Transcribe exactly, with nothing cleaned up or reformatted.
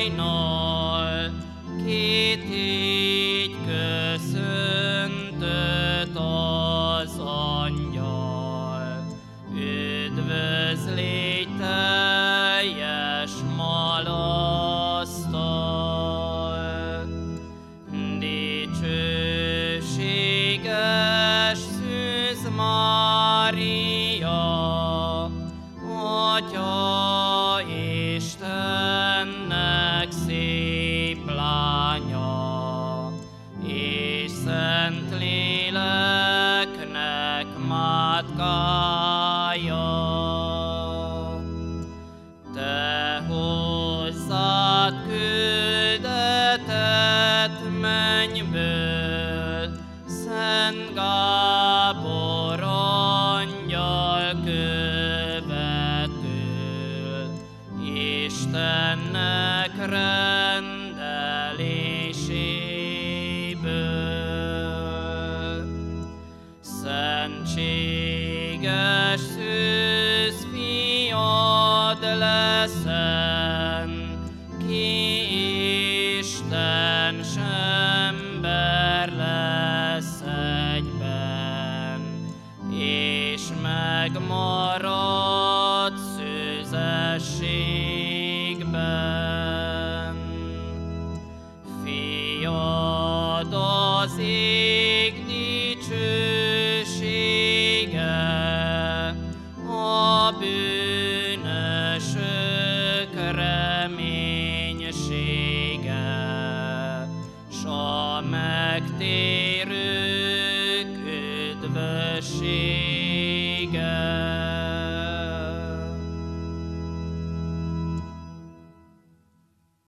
hajnal, kit így köszöntött az angyal. Üdvözlégy teljes malasztal, dicsőséges Szűz Mária, Atya Istennek szép lánya, és Szentléleknek mátkája. Te hozzád küldetett mennyből, Szent Gábor angyal követül, Istennek rendeléséből. Szentséges Szűz fiad leszen, ki Isten s ember lesz egyben, és megmarad szűzességben. Fiad az ég dicsősége, a bűnösök reménysége, s a megtérők üdvössége.